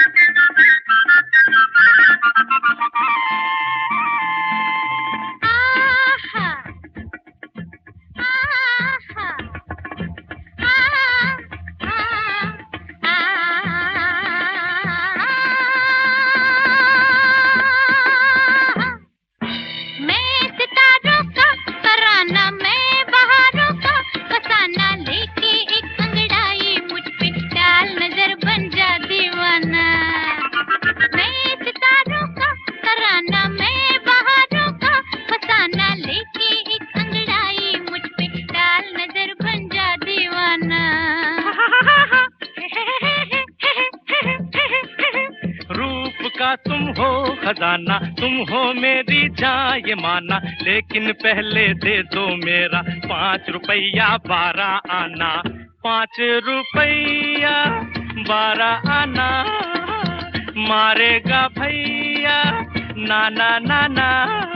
तुम हो खजाना, तुम हो मेरी जान ये माना, लेकिन पहले दे दो मेरा 5 रुपया 12 आना। 5 रुपया 12 आना, मारेगा भैया नाना नाना।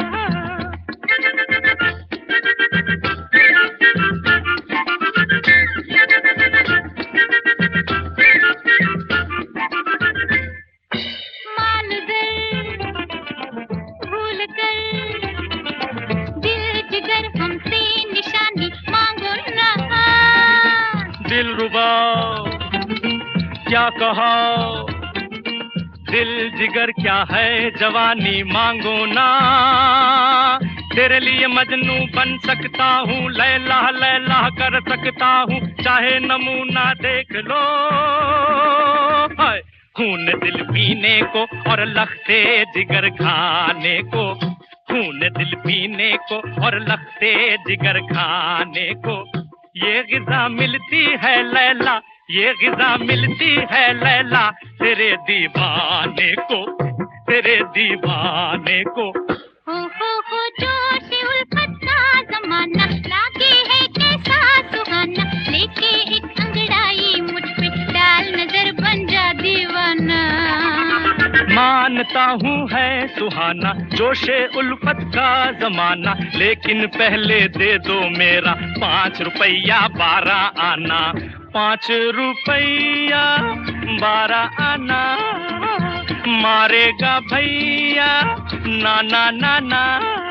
दिलरुबा क्या कहा, दिल जिगर क्या है जवानी मांगो ना। तेरे लिए मजनू बन सकता हूँ, लैला लैला कर सकता हूँ, चाहे नमूना देख लो। हाय खून दिल पीने को और लखते जिगर खाने को, खून दिल पीने को और लखते जिगर खाने को। ये ग़िज़ा मिलती है लैला, ये ग़िज़ा मिलती है लैला, तेरे दीवाने को, तेरे दीवाने को। हो जोश उल्फत का ज़माना, लागे है कैसा सुहाना, लेके एक अंगड़ाई मुझ पे डाल नजर बन जा दीवाना। मानता हूँ है सुहाना जोशे उल्फत का ज़माना, लेकिन पहले दे दो मेरा 5 रुपया 12 आना। 5 रुपया 12 आना, मारेगा भैया नाना नाना।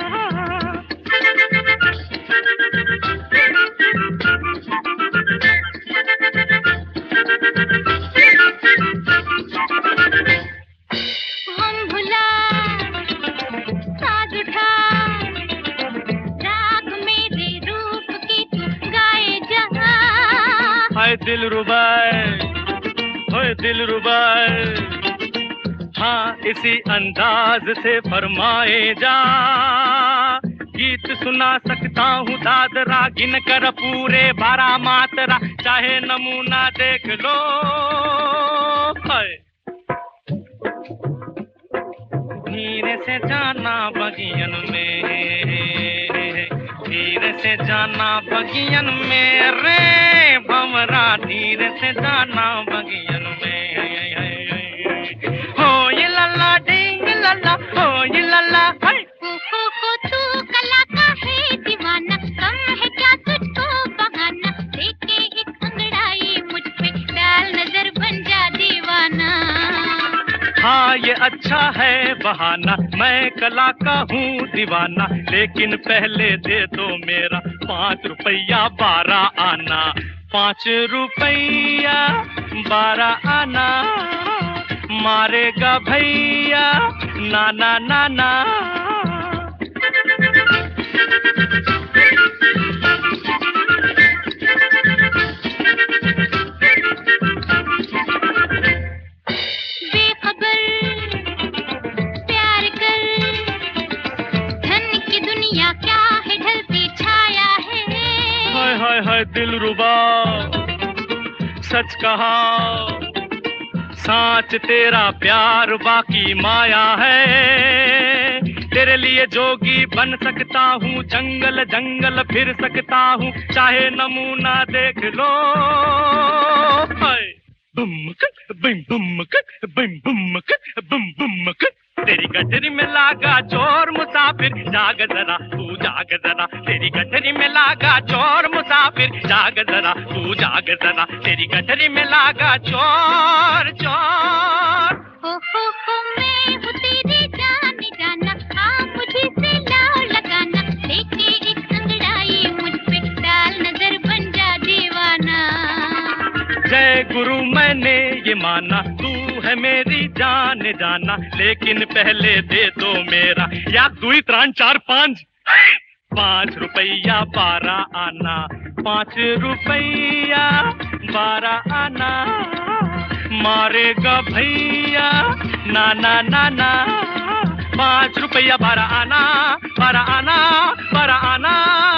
हाय दिलरुबा, हाय दिलरुबा, हाँ इसी अंदाज से फरमाए जा। गीत सुना सकता हूँ दादरा गिन कर पूरे 12 मात्रा, चाहे नमूना देख लो। हाय धीरे से जाना बगियन में, धीरे से जाना बगियन में रे भंवरा, धीरे से जाना बगियन में। हो ये लल्ला डिंग लल्ला, हो ये लल्ला। हो तू कला का है दीवाना, कम है क्या तुझको बहाना, लेके एक अंगड़ाई मुझ पे डाल नजर बन जा दीवाना। हाँ ये अच्छा है बहाना, मैं कला का हूँ दीवाना, लेकिन पहले दे दो मेरा 5 रुपया 12 आना। 5 रुपया 12 आना, मारेगा भैया नाना नाना। हाय हाय दिलरुबा सच कहा, साच तेरा प्यार बाकी माया है। तेरे लिए जोगी बन सकता हूँ, जंगल जंगल फिर सकता हूँ, चाहे नमूना देख लो। हाय बुमकक बिम बुमकक बिम बुमकक बुम बुमकक, तेरी गठरी में लागा चोर मुसाफिर, जाग जरा तू जाग जरा, तेरी गठरी में लागा चोर मुसाफिर, जाग जरा तू जाग जरा, तेरी गठरी में लागा चोर चोर। हो मैं हूँ तेरी जान जाना, हाँ मुझे से लाओ लगाना, लेके एक अंगड़ाई मुझ पे डाल नजर बन जा दीवाना। जय गुरु मैंने ये माना, तू है मेरी जान जाना, लेकिन पहले दे दो मेरा या 2 3 4 5 5 रुपया 12 आना, 5 रुपया 12 आना, मारेगा भैया ना ना ना ना। 5 रुपया 12 आना, 12 आना, 12 आना।